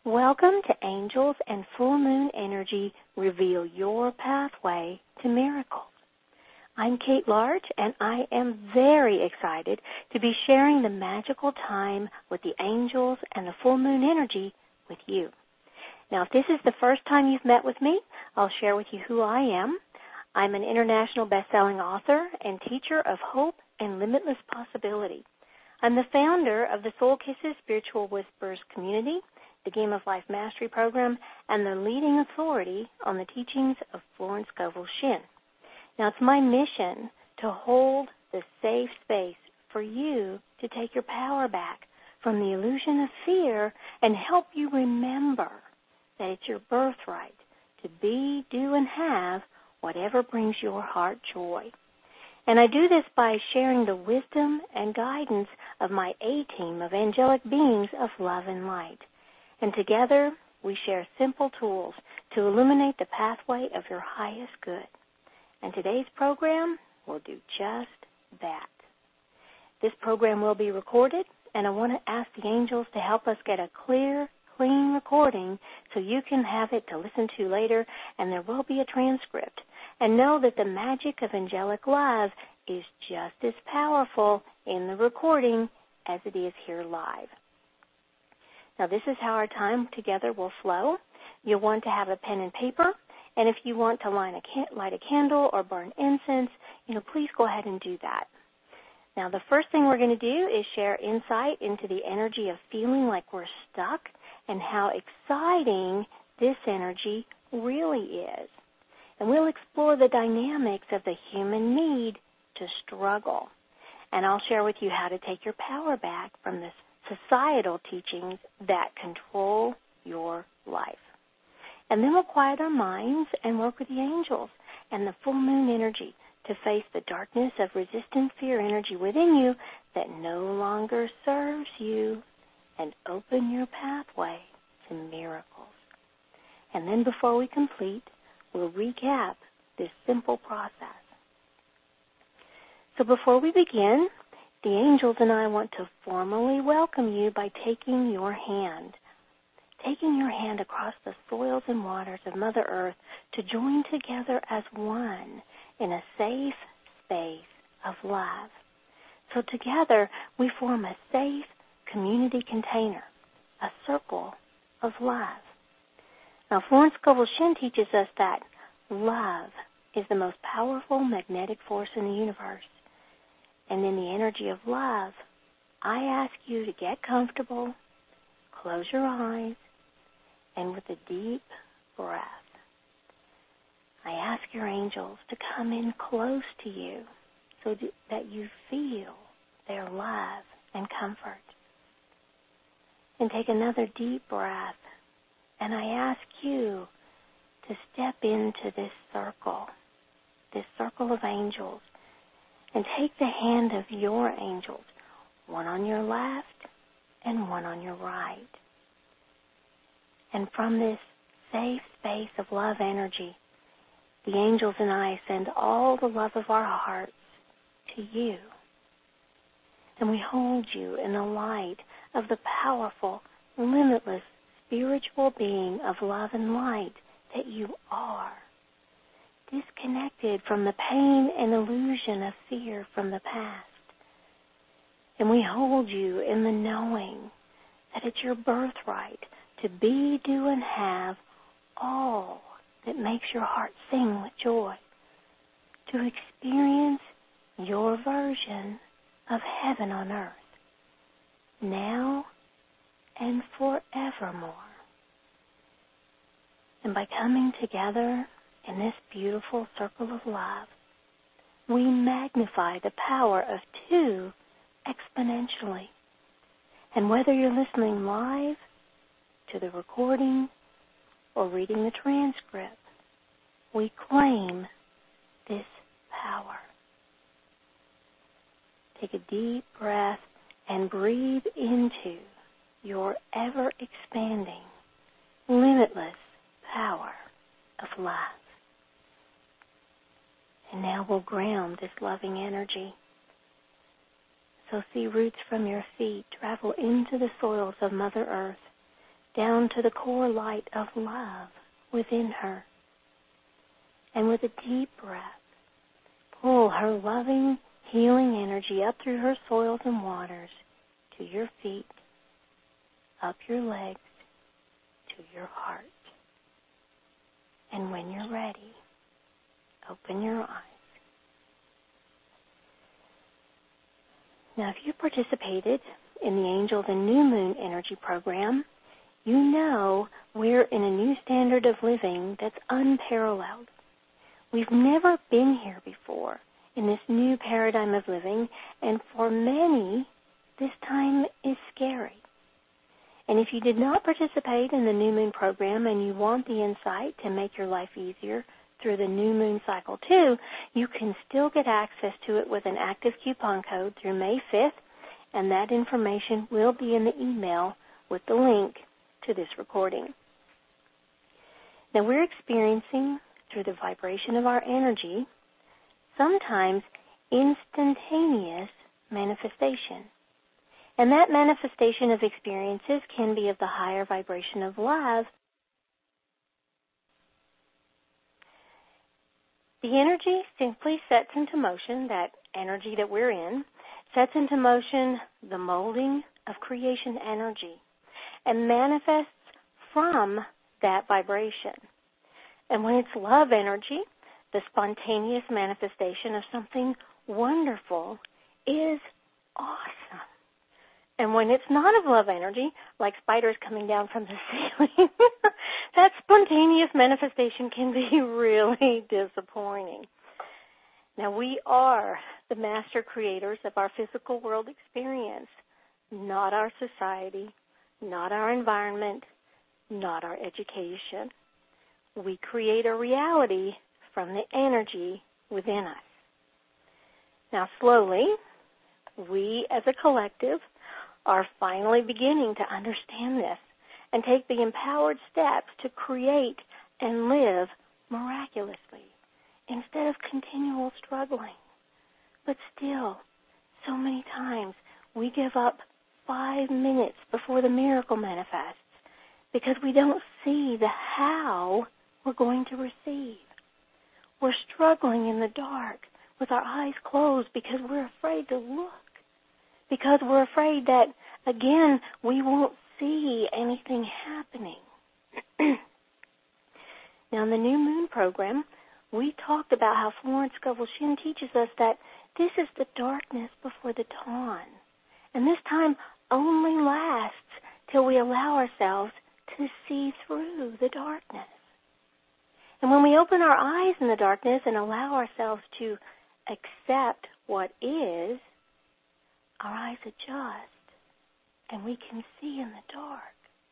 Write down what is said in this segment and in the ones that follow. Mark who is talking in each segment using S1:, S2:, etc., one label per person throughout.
S1: Welcome to Angels and Full Moon Energy Reveal Your Pathway to Miracles. I'm Kate Large, and I am very excited to be sharing the magical time with the angels and the full moon energy with you. Now, if this is the first time you've met with me, I'll share with you who I am. I'm an international best-selling author and teacher of hope and limitless possibility. I'm the founder of the Soul Kisses Spiritual Whispers community, the Game of Life Mastery Program, and the leading authority on the teachings of Florence Scovel Shinn. Now, it's my mission to hold the safe space for you to take your power back from the illusion of fear and help you remember that it's your birthright to be, do, and have whatever brings your heart joy. And I do this by sharing the wisdom and guidance of my A-team of angelic beings of love and light. And together, we share simple tools to illuminate the pathway of your highest good. And today's program will do just that. This program will be recorded, and I want to ask the angels to help us get a clear, clean recording so you can have it to listen to later, and there will be a transcript. And know that the magic of angelic love is just as powerful in the recording as it is here live. Now, this is how our time together will flow. You'll want to have a pen and paper, and if you want to light a candle or burn incense, please go ahead and do that. Now, the first thing we're going to do is share insight into the energy of feeling like we're stuck and how exciting this energy really is. And we'll explore the dynamics of the human need to struggle. And I'll share with you how to take your power back from the societal teachings that control your life. And then we'll quiet our minds and work with the angels and the full moon energy to face the darkness of resistant fear energy within you that no longer serves you and open your pathway to miracles. And then before we complete, we'll recap this simple process. So before we begin, the angels and I want to formally welcome you by taking your hand across the soils and waters of Mother Earth to join together as one in a safe space of love. So together we form a safe community container, a circle of love. Now, Florence Scovel Shinn teaches us that love is the most powerful magnetic force in the universe. And in the energy of love, I ask you to get comfortable, close your eyes, and with a deep breath, I ask your angels to come in close to you so that you feel their love and comfort. And take another deep breath, and I ask you to step into this circle of angels, and take the hand of your angels, one on your left and one on your right. And from this safe space of love energy, the angels and I send all the love of our hearts to you. And we hold you in the light of the powerful, limitless, spiritual being of love and light that you are, disconnected from the pain and illusion of fear from the past. And we hold you in the knowing that it's your birthright to be, do, and have all that makes your heart sing with joy, to experience your version of heaven on earth, now and forevermore. And by coming together in this beautiful circle of love, we magnify the power of two exponentially. And whether you're listening live to the recording or reading the transcript, we claim this power. Take a deep breath and breathe into your ever-expanding, limitless power of love. And now we'll ground this loving energy. So see roots from your feet travel into the soils of Mother Earth, down to the core light of love within her. And with a deep breath, pull her loving, healing energy up through her soils and waters to your feet, up your legs, to your heart. And when you're ready, open your eyes. Now, if you participated in the Angels and New Moon Energy Program, you know we're in a new standard of living that's unparalleled. We've never been here before in this new paradigm of living, and for many, this time is scary. And if you did not participate in the New Moon program and you want the insight to make your life easier through the New Moon Cycle 2, you can still get access to it with an active coupon code through May 5th, and that information will be in the email with the link to this recording. Now, we're experiencing, through the vibration of our energy, sometimes instantaneous manifestation. And that manifestation of experiences can be of the higher vibration of love. The energy simply sets into motion, that energy that we're in, sets into motion the molding of creation energy and manifests from that vibration. And when it's love energy, the spontaneous manifestation of something wonderful is awesome. And when it's not of love energy, like spiders coming down from the ceiling, that spontaneous manifestation can be really disappointing. Now, we are the master creators of our physical world experience, not our society, not our environment, not our education. We create a reality from the energy within us. Now, slowly, we as a collective are finally beginning to understand this and take the empowered steps to create and live miraculously instead of continual struggling. But still, so many times we give up 5 minutes before the miracle manifests because we don't see the how we're going to receive. We're struggling in the dark with our eyes closed because we're afraid to look, because we're afraid that, again, we won't see anything happening. Now, in the New Moon program, we talked about how Florence Scovel Shinn teaches us that this is the darkness before the dawn. And this time only lasts till we allow ourselves to see through the darkness. And when we open our eyes in the darkness and allow ourselves to accept what is, our eyes adjust and we can see in the dark.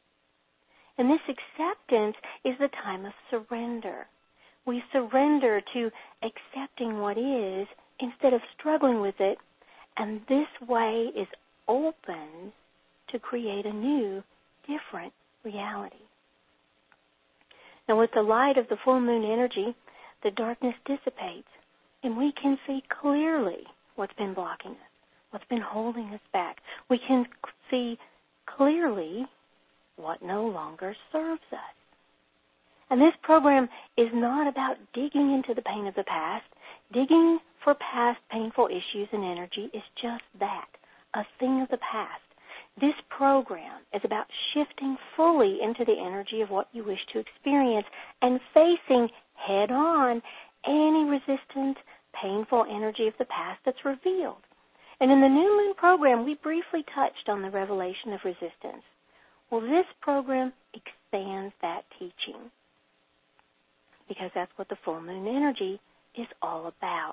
S1: And this acceptance is the time of surrender. We surrender to accepting what is instead of struggling with it, and this way is open to create a new, different reality. Now, with the light of the full moon energy, the darkness dissipates, and we can see clearly what's been blocking us, what's been holding us back. We can see clearly what no longer serves us. And this program is not about digging into the pain of the past. Digging for past painful issues and energy is just that, a thing of the past. This program is about shifting fully into the energy of what you wish to experience and facing head-on any resistant, painful energy of the past that's revealed. And in the New Moon program, we briefly touched on the revelation of resistance. Well, this program expands that teaching because that's what the full moon energy is all about.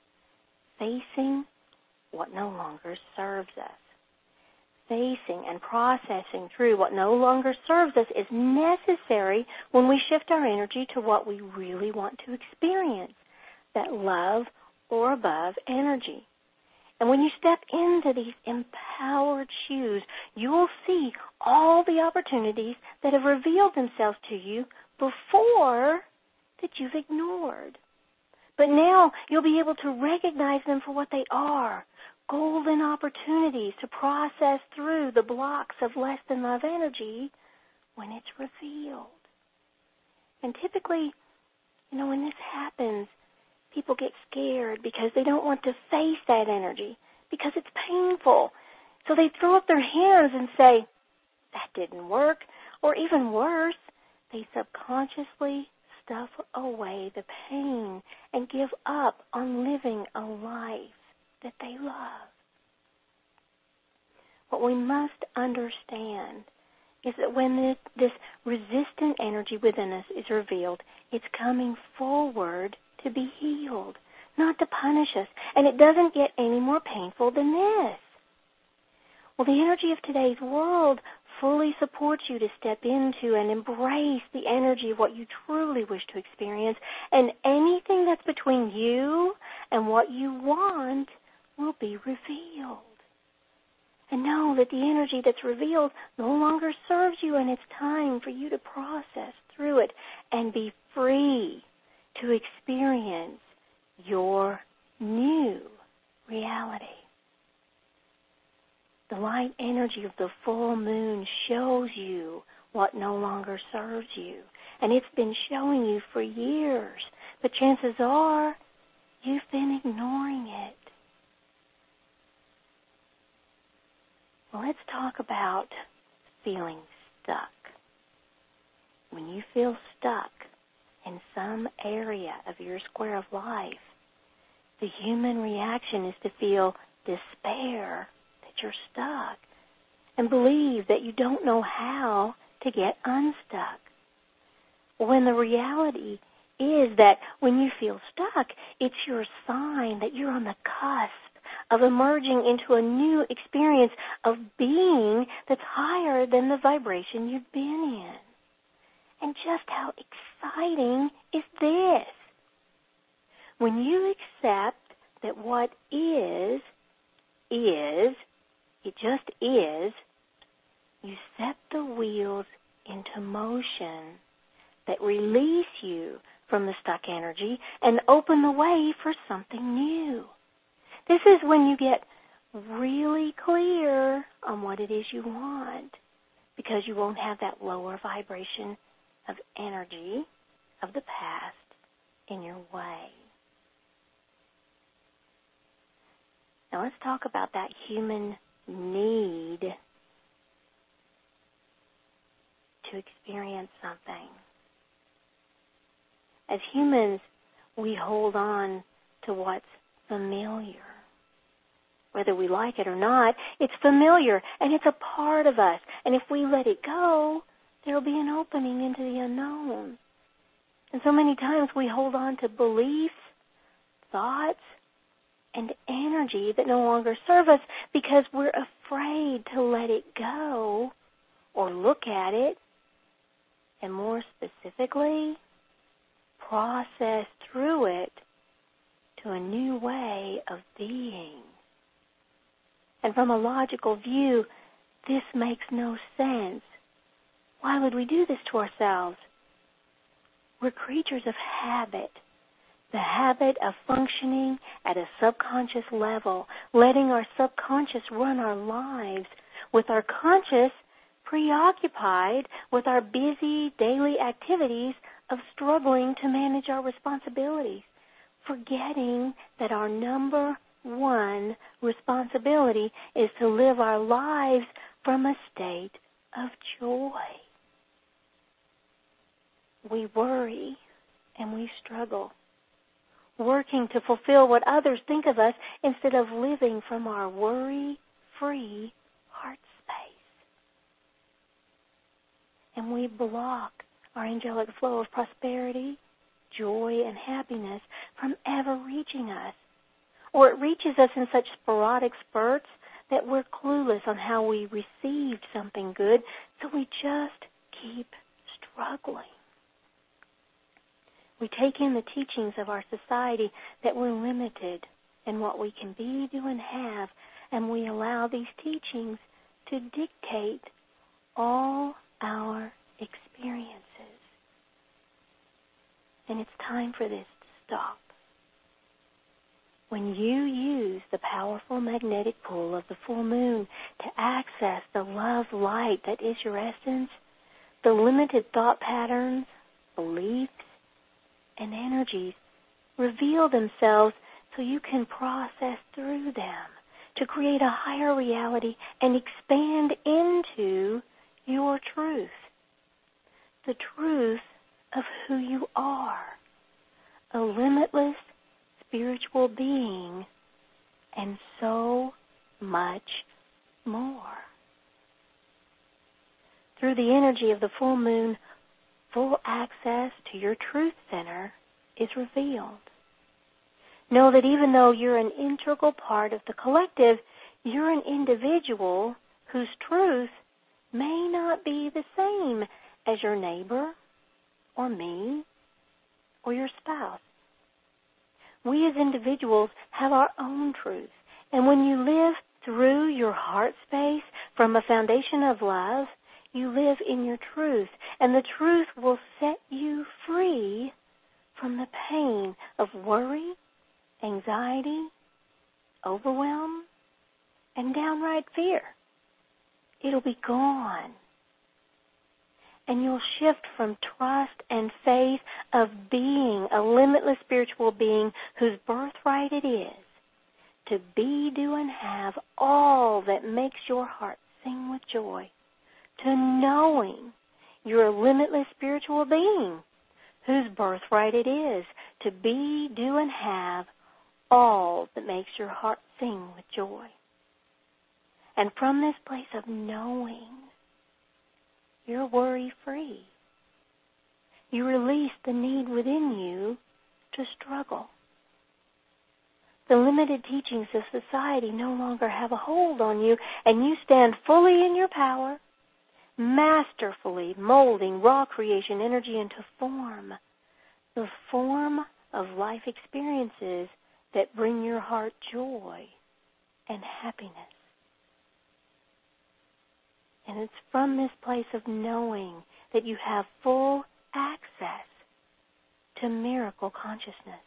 S1: Facing what no longer serves us. Facing and processing through what no longer serves us is necessary when we shift our energy to what we really want to experience, that love or above energy. And when you step into these empowered shoes, you will see all the opportunities that have revealed themselves to you before that you've ignored. But now you'll be able to recognize them for what they are, golden opportunities to process through the blocks of less than love energy when it's revealed. And typically, when this happens, people get scared because they don't want to face that energy because it's painful. So they throw up their hands and say, that didn't work. Or even worse, they subconsciously stuff away the pain and give up on living a life that they love. What we must understand is that when this resistant energy within us is revealed, it's coming forward to be healed, not to punish us. And it doesn't get any more painful than this. Well, the energy of today's world fully supports you to step into and embrace the energy of what you truly wish to experience, and anything that's between you and what you want will be revealed. And know that the energy that's revealed no longer serves you, and it's time for you to process through it and be free to experience your new reality. The light energy of the full moon shows you what no longer serves you. And it's been showing you for years. But chances are you've been ignoring it. Well, let's talk about feeling stuck. When you feel stuck in some area of your square of life, the human reaction is to feel despair that you're stuck and believe that you don't know how to get unstuck. When the reality is that when you feel stuck, it's your sign that you're on the cusp of emerging into a new experience of being that's higher than the vibration you've been in. And just how exciting is this? When you accept that what is, it just is, you set the wheels into motion that release you from the stuck energy and open the way for something new. This is when you get really clear on what it is you want, because you won't have that lower vibration of energy of the past in your way. Now let's talk about that human need to experience something. As humans, we hold on to what's familiar. Whether we like it or not, it's familiar, and it's a part of us. And if we let it go, there will be an opening into the unknown. And so many times we hold on to beliefs, thoughts, and energy that no longer serve us because we're afraid to let it go or look at it, and more specifically, process through it to a new way of being. And from a logical view, this makes no sense. Why would we do this to ourselves? We're creatures of habit. The habit of functioning at a subconscious level, letting our subconscious run our lives, with our conscious preoccupied with our busy daily activities of struggling to manage our responsibilities, forgetting that our number one responsibility is to live our lives from a state of joy. We worry and we struggle, working to fulfill what others think of us instead of living from our worry-free heart space. And we block our angelic flow of prosperity, joy, and happiness from ever reaching us. Or it reaches us in such sporadic spurts that we're clueless on how we received something good, so we just keep struggling. We take in the teachings of our society that we're limited in what we can be, do, and have, and we allow these teachings to dictate all our experiences. And it's time for this to stop. When you use the powerful magnetic pull of the full moon to access the love light that is your essence, The limited thought patterns, beliefs, and energies reveal themselves so you can process through them to create a higher reality and expand into your truth. The truth of who you are, a limitless spiritual being, and so much more. Through the energy of the full moon, full access to your truth center is revealed. Know that even though you're an integral part of the collective, you're an individual whose truth may not be the same as your neighbor or me or your spouse. We as individuals have our own truth, and when you live through your heart space from a foundation of love, you live in your truth, and the truth will set you free from the pain of worry, anxiety, overwhelm, and downright fear. It'll be gone. And you'll shift from trust and faith of being a limitless spiritual being whose birthright it is to be, do, and have all that makes your heart sing with joy, to knowing you're a limitless spiritual being whose birthright it is to be, do, and have all that makes your heart sing with joy. And from this place of knowing, you're worry-free. You release the need within you to struggle. The limited teachings of society no longer have a hold on you, and you stand fully in your power, masterfully molding raw creation energy into form, the form of life experiences that bring your heart joy and happiness. And it's from this place of knowing that you have full access to miracle consciousness.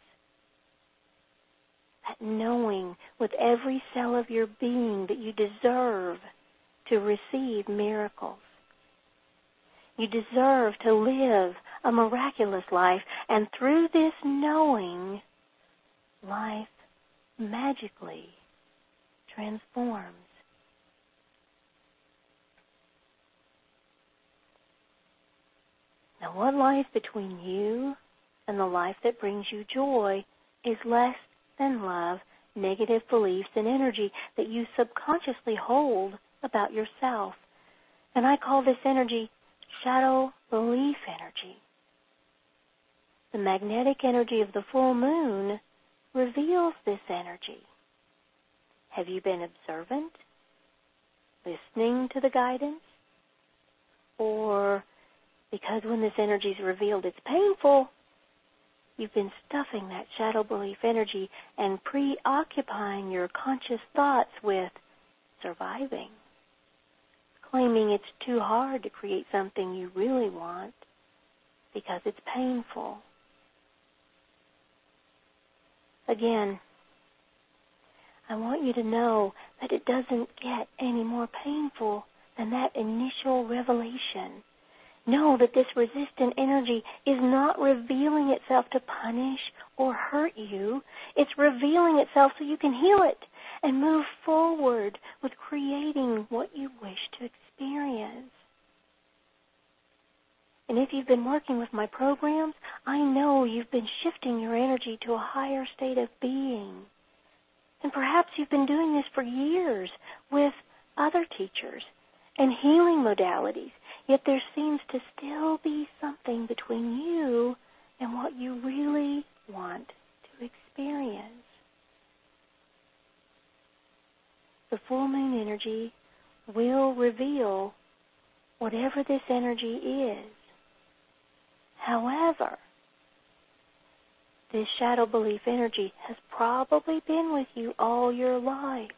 S1: That knowing with every cell of your being that you deserve to receive miracles. You deserve to live a miraculous life, and through this knowing, life magically transforms. Now, what lies between you and the life that brings you joy is less than love, negative beliefs, and energy that you subconsciously hold about yourself. And I call this energy shadow belief energy. The magnetic energy of the full moon reveals this energy. Have you been observant, listening to the guidance? Or because when this energy is revealed it's painful, you've been stuffing that shadow belief energy and preoccupying your conscious thoughts with surviving, claiming it's too hard to create something you really want because it's painful. Again, I want you to know that it doesn't get any more painful than that initial revelation. Know that this resistant energy is not revealing itself to punish or hurt you. It's revealing itself so you can heal it and move forward with creating what you wish to experience. And if you've been working with my programs, I know you've been shifting your energy to a higher state of being. And perhaps you've been doing this for years with other teachers and healing modalities, yet there seems to still be something between you and what you really want to experience. The full moon energy will reveal whatever this energy is. However, this shadow belief energy has probably been with you all your life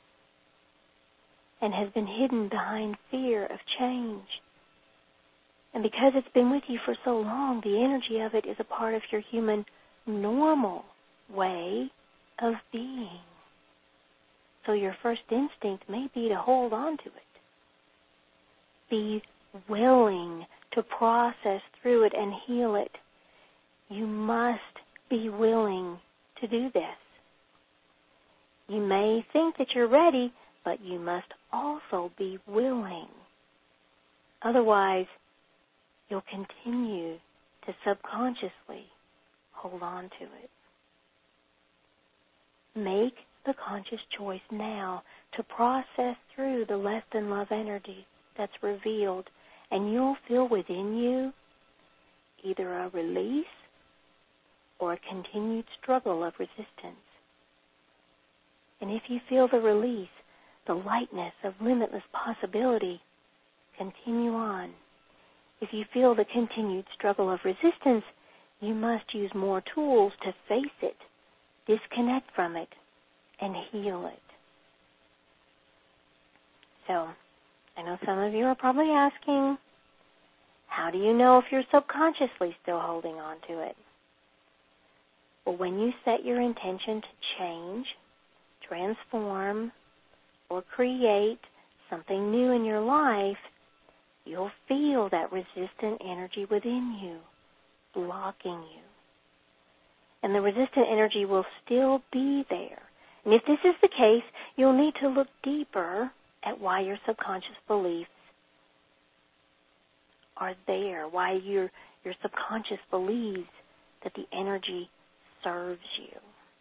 S1: and has been hidden behind fear of change. And because it's been with you for so long, the energy of it is a part of your human normal way of being. So your first instinct may be to hold on to it. Be willing to process through it and heal it. You must be willing to do this. You may think that you're ready, but you must also be willing. Otherwise, you'll continue to subconsciously hold on to it. Make the conscious choice now to process through the less than love energy that's revealed, and you'll feel within you either a release or a continued struggle of resistance. And if you feel the release, the lightness of limitless possibility, continue on. If you feel the continued struggle of resistance, you must use more tools to face it, disconnect from it, and heal it. So, I know some of you are probably asking, how do you know if you're subconsciously still holding on to it? Well, when you set your intention to change, transform, or create something new in your life, you'll feel that resistant energy within you, blocking you. And the resistant energy will still be there. And if this is the case, you'll need to look deeper at why your subconscious beliefs are there, why your subconscious believes that the energy serves you.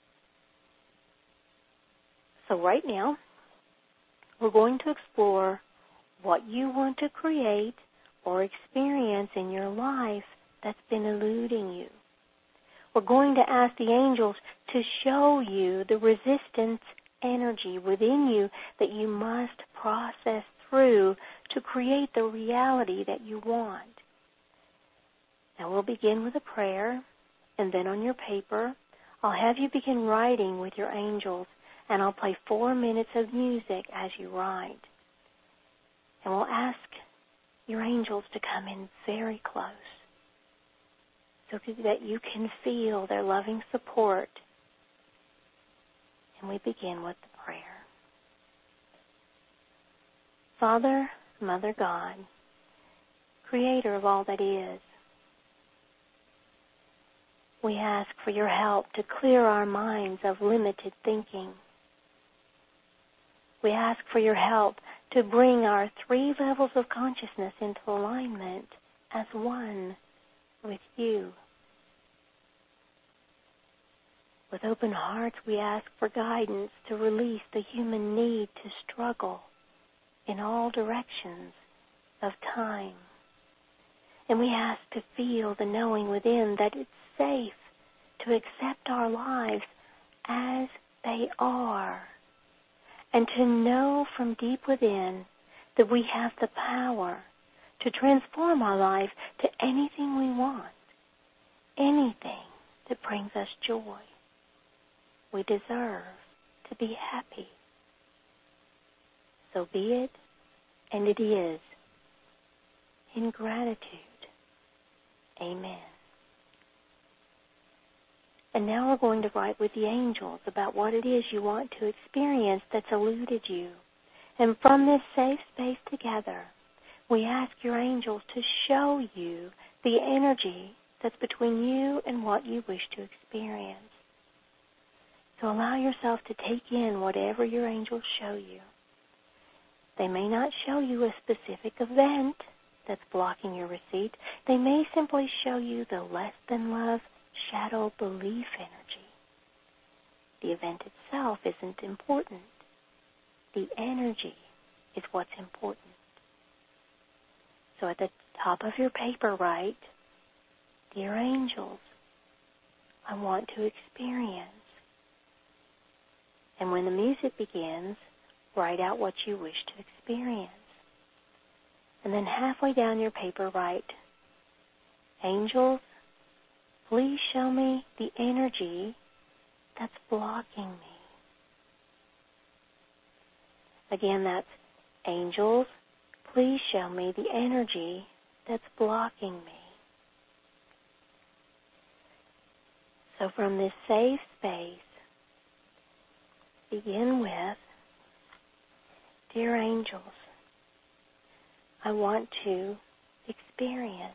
S1: So right now, we're going to explore what you want to create or experience in your life that's been eluding you. We're going to ask the angels to show you the resistance energy within you that you must process through to create the reality that you want. Now we'll begin with a prayer, and then on your paper, I'll have you begin writing with your angels, and I'll play 4 minutes of music as you write. And we'll ask your angels to come in very close so that you can feel their loving support. And we begin with the prayer. Father, Mother God, Creator of all that is, we ask for your help to clear our minds of limited thinking. We ask for your help to bring our 3 levels of consciousness into alignment as one with you. With open hearts, we ask for guidance to release the human need to struggle in all directions of time. And we ask to feel the knowing within that it's safe to accept our lives as they are, and to know from deep within that we have the power to transform our life to anything we want, anything that brings us joy. We deserve to be happy. So be it, and it is. In gratitude. Amen. And now we're going to write with the angels about what it is you want to experience that's eluded you. And from this safe space together, we ask your angels to show you the energy that's between you and what you wish to experience. So allow yourself to take in whatever your angels show you. They may not show you a specific event that's blocking your receipt. They may simply show you the less than love shadow belief energy. The event itself isn't important. The energy is what's important. So at the top of your paper, write, Dear angels, I want to experience. And when the music begins, write out what you wish to experience. And then halfway down your paper, write, Angels, please show me the energy that's blocking me. Again, that's angels, please show me the energy that's blocking me. So from this safe space, begin with, Dear angels, I want to experience.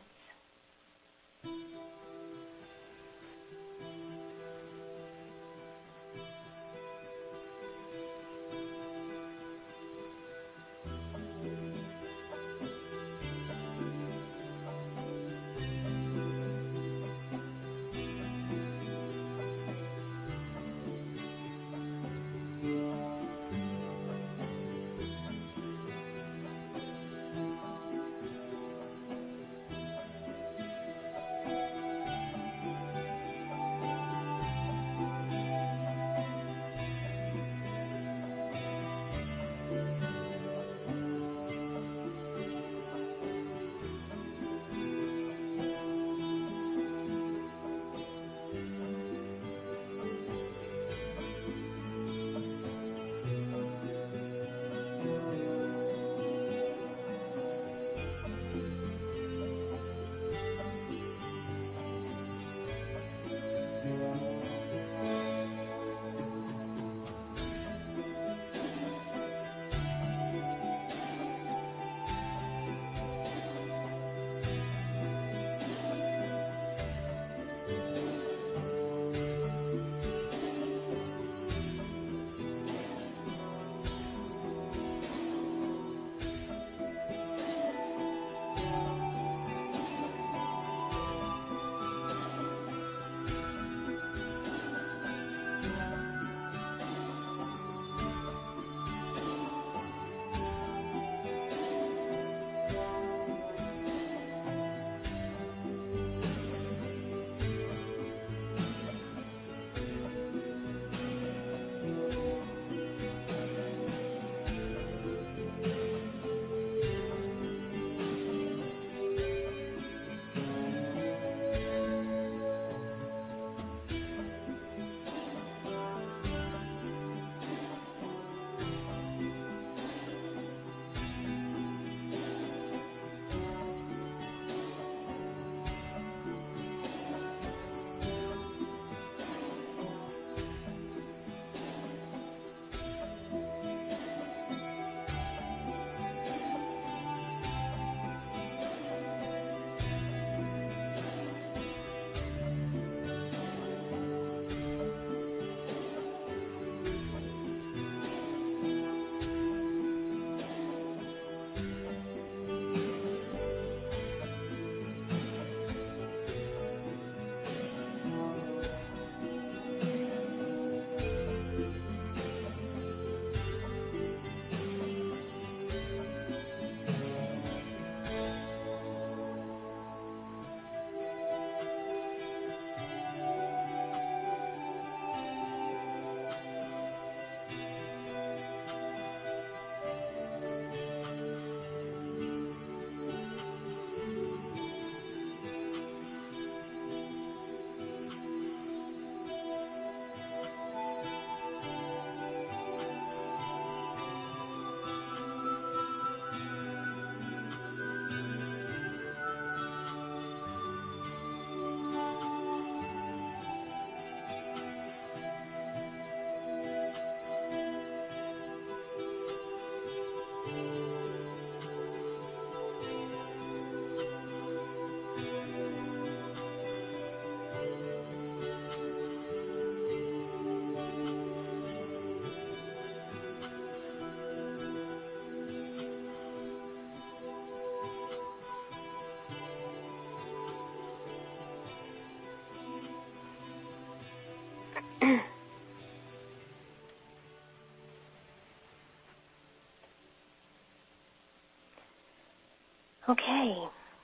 S1: Okay,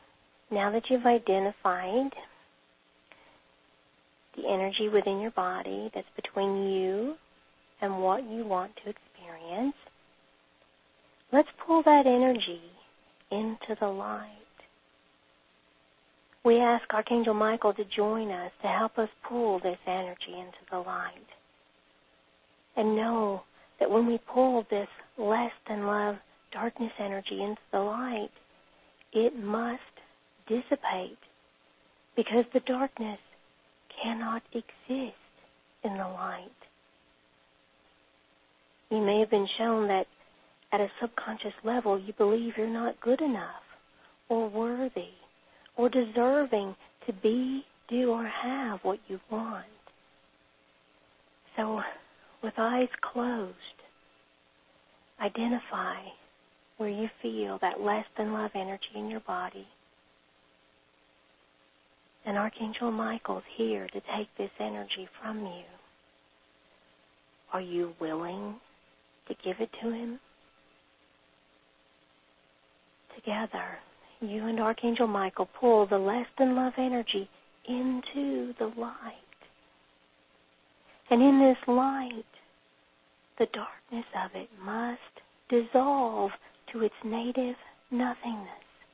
S1: now that you've identified the energy within your body that's between you and what you want to experience, let's pull that energy into the light. We ask Archangel Michael to join us to help us pull this energy into the light. And know that when we pull this less than love darkness energy into the light, it must dissipate, because the darkness cannot exist in the light. You may have been shown that at a subconscious level you believe you're not good enough, or worthy or deserving to be, do, or have what you want. So, with eyes closed, identify where you feel that less than love energy in your body. And Archangel Michael's here to take this energy from you. Are you willing to give it to him? Together, you and Archangel Michael pull the less than love energy into the light. And in this light, the darkness of it must dissolve to its native nothingness.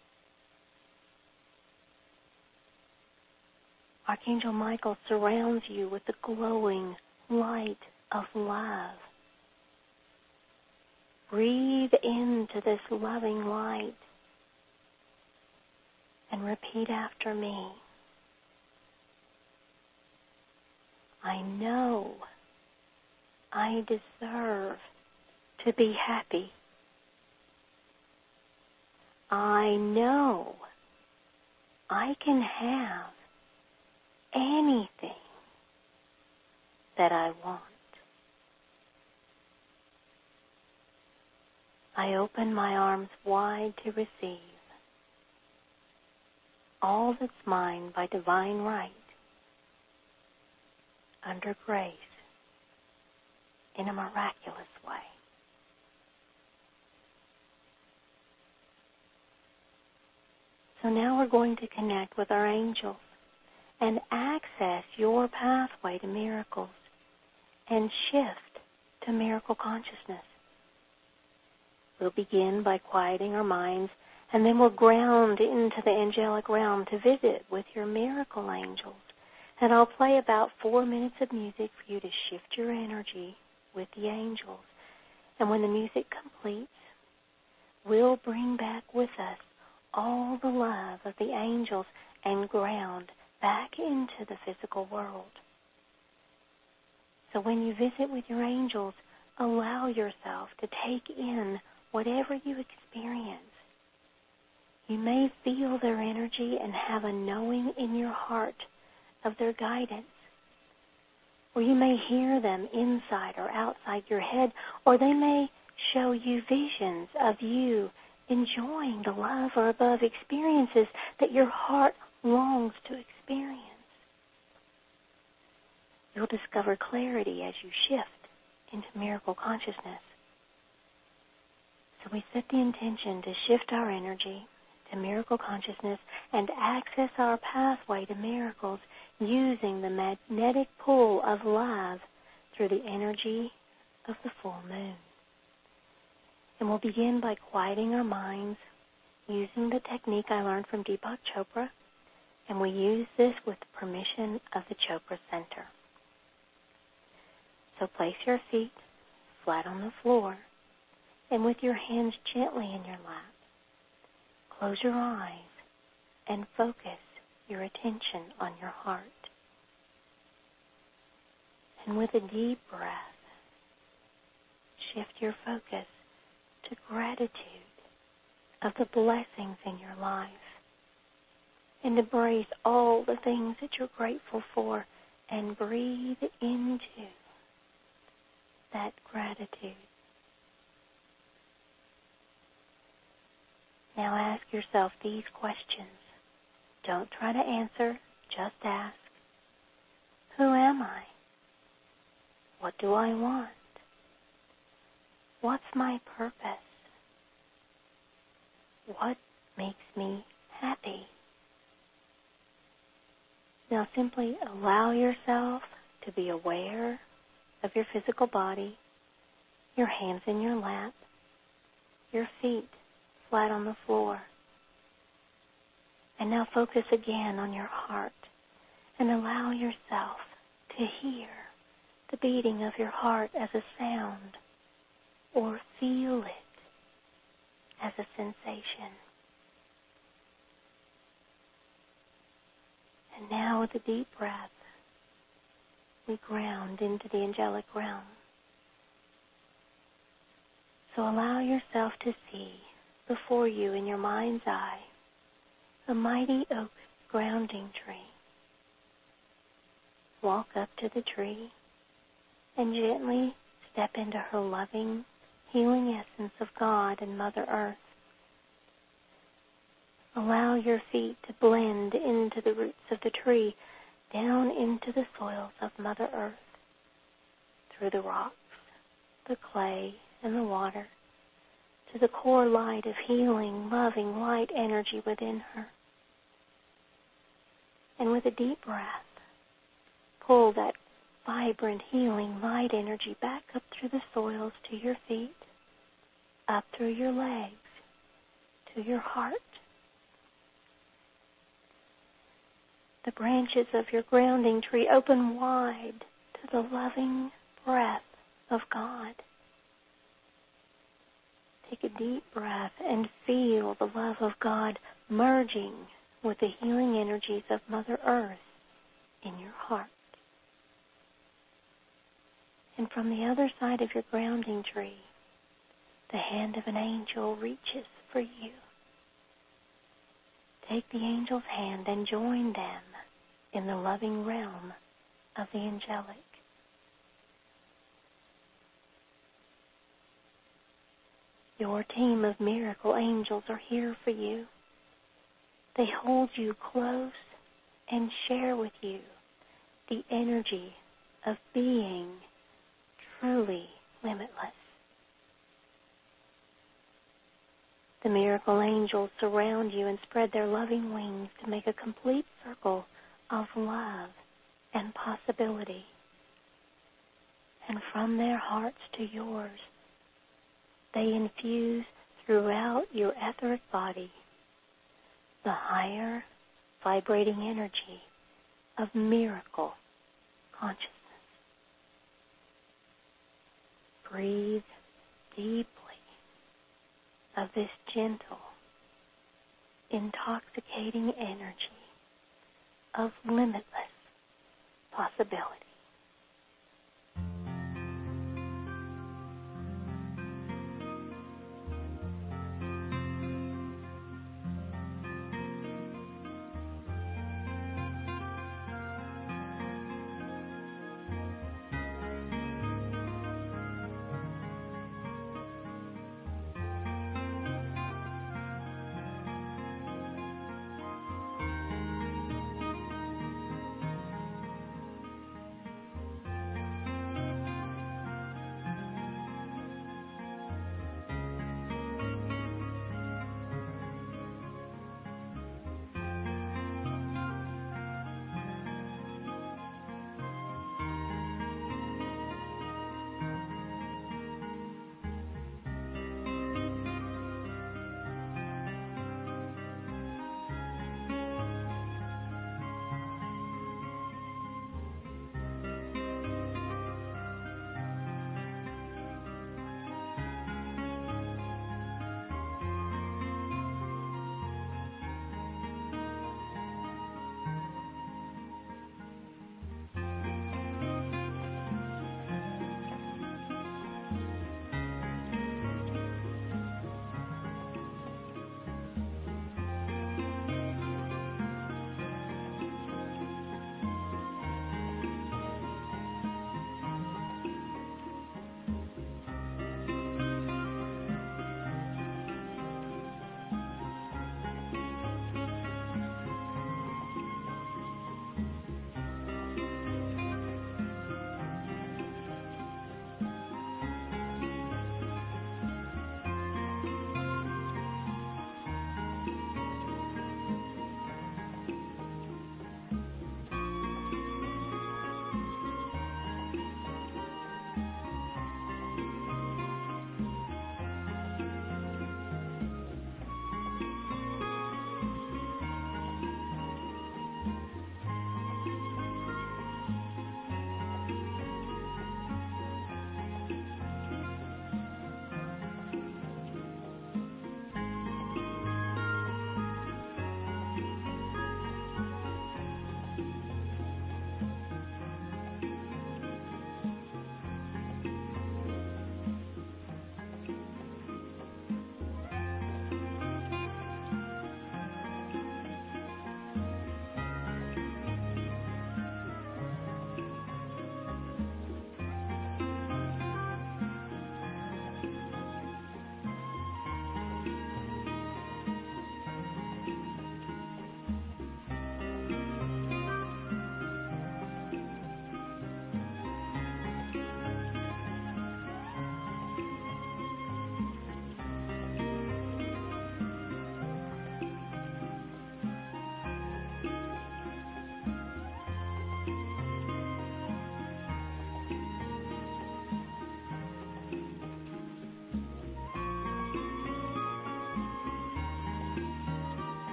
S1: Archangel Michael surrounds you with the glowing light of love. Breathe into this loving light and repeat after me. I know I deserve to be happy. I know I can have anything that I want. I open my arms wide to receive all that's mine by divine right, under grace, in a miraculous way. So now we're going to connect with our angels and access your pathway to miracles and shift to miracle consciousness. We'll begin by quieting our minds, and then we'll ground into the angelic realm to visit with your miracle angels. And I'll play about 4 minutes of music for you to shift your energy with the angels. And when the music completes, we'll bring back with us all the love of the angels and ground back into the physical world. So when you visit with your angels, allow yourself to take in whatever you experience. You may feel their energy and have a knowing in your heart of their guidance. Or you may hear them inside or outside your head, or they may show you visions of you enjoying the love or above experiences that your heart longs to experience. You'll discover clarity as you shift into miracle consciousness. So we set the intention to shift our energy to miracle consciousness and access our pathway to miracles using the magnetic pull of love through the energy of the full moon. And we'll begin by quieting our minds using the technique I learned from Deepak Chopra, and we use this with the permission of the Chopra Center. So place your feet flat on the floor and with your hands gently in your lap. Close your eyes and focus your attention on your heart. And with a deep breath, shift your focus to gratitude of the blessings in your life and embrace all the things that you're grateful for and breathe into that gratitude. Now ask yourself these questions. Don't try to answer, just ask. Who am I? What do I want? What's my purpose? What makes me happy? Now simply allow yourself to be aware of your physical body, your hands in your lap, your feet flat on the floor. And now focus again on your heart and allow yourself to hear the beating of your heart as a sound or feel it as a sensation. And now with a deep breath, we ground into the angelic realm. So allow yourself to see before you in your mind's eye the mighty oak grounding tree. Walk up to the tree and gently step into her loving, healing essence of God and Mother Earth. Allow your feet to blend into the roots of the tree, down into the soils of Mother Earth, through the rocks, the clay, and the water, to the core light of healing, loving, light energy within her. And with a deep breath, pull that vibrant, healing, light energy back up through the soils to your feet, up through your legs, to your heart. The branches of your grounding tree open wide to the loving breath of God. Take a deep breath and feel the love of God merging with the healing energies of Mother Earth in your heart. And from the other side of your grounding tree, the hand of an angel reaches for you. Take the angel's hand and join them in the loving realm of the angelic. Your team of miracle angels are here for you. They hold you close and share with you the energy of being truly limitless. The miracle angels surround you and spread their loving wings to make a complete circle of love and possibility. And from their hearts to yours, they infuse throughout your etheric body the higher vibrating energy of miracle consciousness. Breathe deeply of this gentle, intoxicating energy of limitless possibility.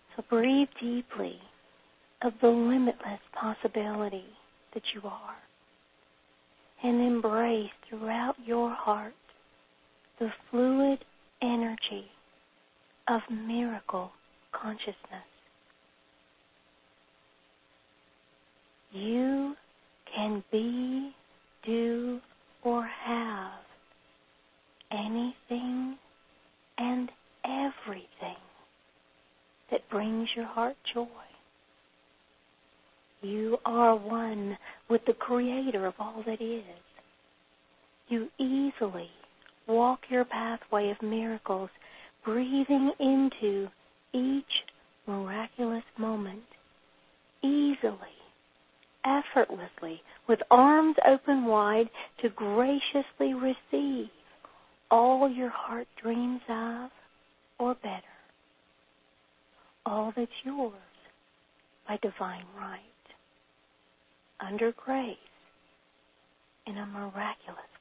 S1: So breathe deeply of the limitless possibility that you are, and embrace throughout your heart the fluid energy of miracle consciousness. You can be, do, or have anything and everything that brings your heart joy. You are one with the Creator of all that is. You easily walk your pathway of miracles, breathing into each miraculous moment, easily, effortlessly, with arms open wide to graciously receive all your heart dreams of or better, all that's yours by divine right, under grace, in a miraculous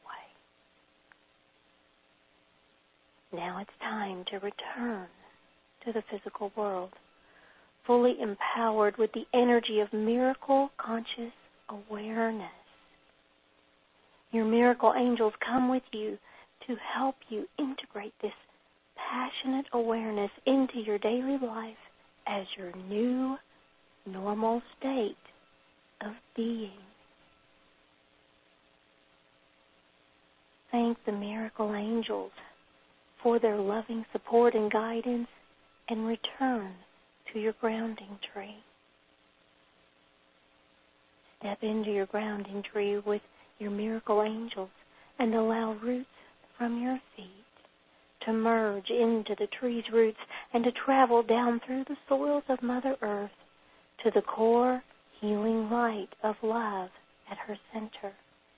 S1: way. Now it's time to return to the physical world, fully empowered with the energy of miracle conscious awareness. Your miracle angels come with you to help you integrate this passionate awareness into your daily life as your new normal state of being. Thank the miracle angels for their loving support and guidance, and return to your grounding tree. Step into your grounding tree with your miracle angels and allow roots from your feet to merge into the tree's roots and to travel down through the soils of Mother Earth to the core healing light of love at her center.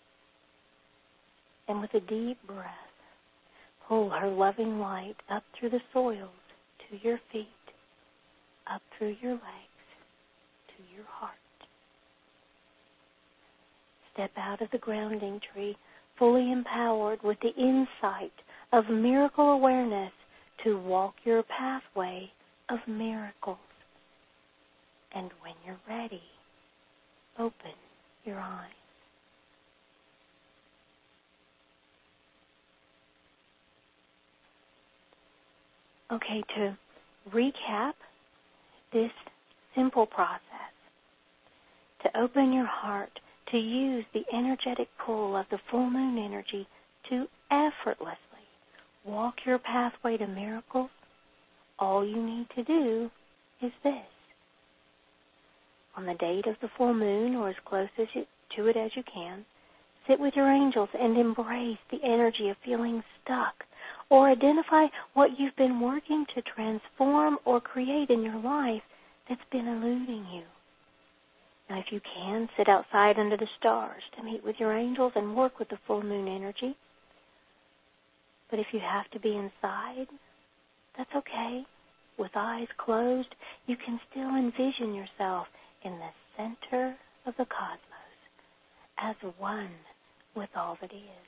S1: And with a deep breath, pull her loving light up through the soils to your feet, up through your legs, to your heart. Step out of the grounding tree, fully empowered with the insight of miracle awareness to walk your pathway of miracles. And when you're ready, open your eyes. Okay, to recap this simple process, to open your heart, to use the energetic pull of the full moon energy to effortlessly walk your pathway to miracles, all you need to do is this. On the date of the full moon, or as close to it as you can, sit with your angels and embrace the energy of feeling stuck, or identify what you've been working to transform or create in your life that's been eluding you. Now, if you can, sit outside under the stars to meet with your angels and work with the full moon energy. But if you have to be inside, that's okay. With eyes closed, you can still envision yourself in the center of the cosmos as one with all that is.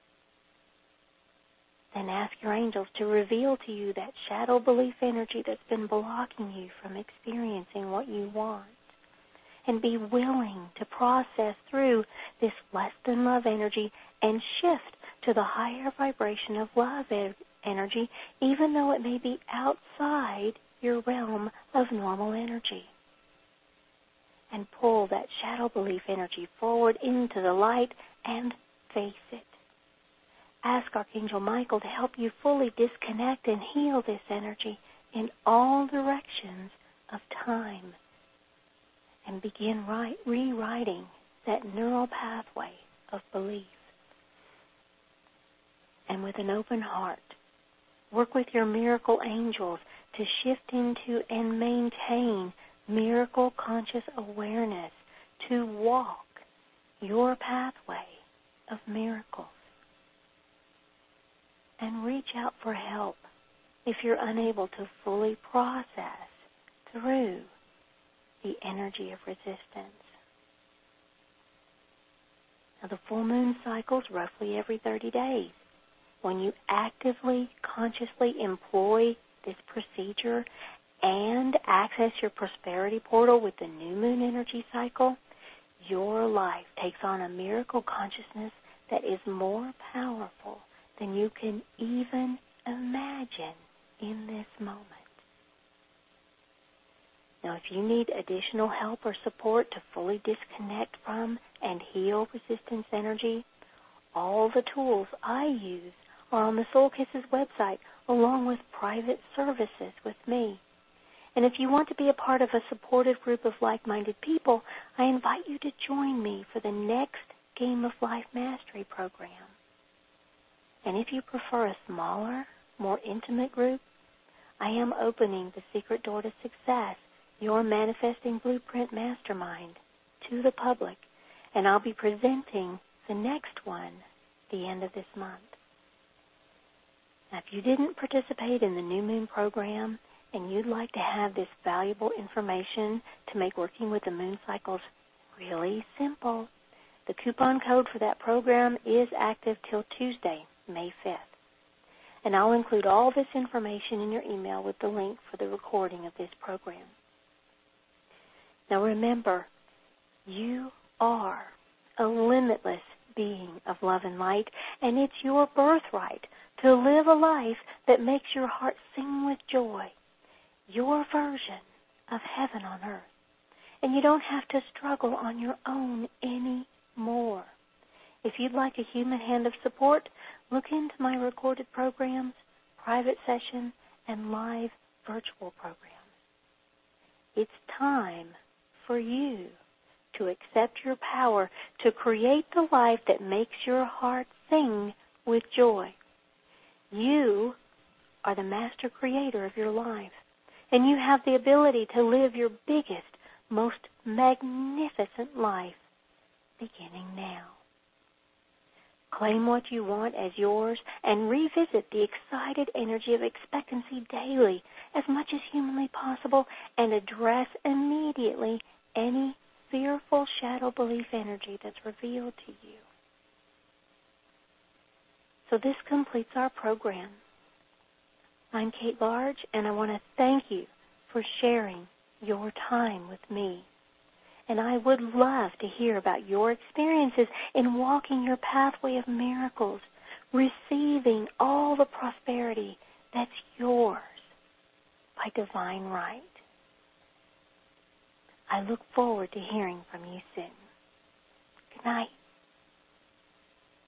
S1: Then ask your angels to reveal to you that shadow belief energy that's been blocking you from experiencing what you want. And be willing to process through this less than love energy and shift to the higher vibration of love energy, even though it may be outside your realm of normal energy. And pull that shadow belief energy forward into the light and face it. Ask Archangel Michael to help you fully disconnect and heal this energy in all directions of time, and begin rewriting that neural pathway of belief. And with an open heart, work with your miracle angels to shift into and maintain miracle conscious awareness to walk your pathway of miracles. And reach out for help if you're unable to fully process through the energy of resistance. Now, the full moon cycles roughly every 30 days. When you actively, consciously employ this procedure and access your prosperity portal with the new moon energy cycle, your life takes on a miracle consciousness that is more powerful than you can even imagine in this moment. Now, if you need additional help or support to fully disconnect from and heal resistance energy, all the tools I use are on the Soul Kisses website, along with private services with me. And if you want to be a part of a supportive group of like-minded people, I invite you to join me for the next Game of Life Mastery program. And if you prefer a smaller, more intimate group, I am opening the Secret Door to Success, Your Manifesting Blueprint Mastermind, to the public, and I'll be presenting the next one the end of this month. Now, if you didn't participate in the New Moon program and you'd like to have this valuable information to make working with the moon cycles really simple, the coupon code for that program is active till Tuesday, May 5th. And I'll include all this information in your email with the link for the recording of this program. Now remember, you are a limitless being of love and light, and it's your birthright to live a life that makes your heart sing with joy, your version of heaven on earth. And you don't have to struggle on your own anymore. If you'd like a human hand of support, look into my recorded programs, private session, and live virtual programs. It's time for you to accept your power to create the life that makes your heart sing with joy. You are the master creator of your life, and you have the ability to live your biggest, most magnificent life beginning now. Claim what you want as yours and revisit the excited energy of expectancy daily as much as humanly possible, and address immediately any fearful shadow belief energy that's revealed to you. So this completes our program. I'm Kate Large, and I want to thank you for sharing your time with me. And I would love to hear about your experiences in walking your pathway of miracles, receiving all the prosperity that's yours by divine right. I look forward to hearing from you soon. Good night.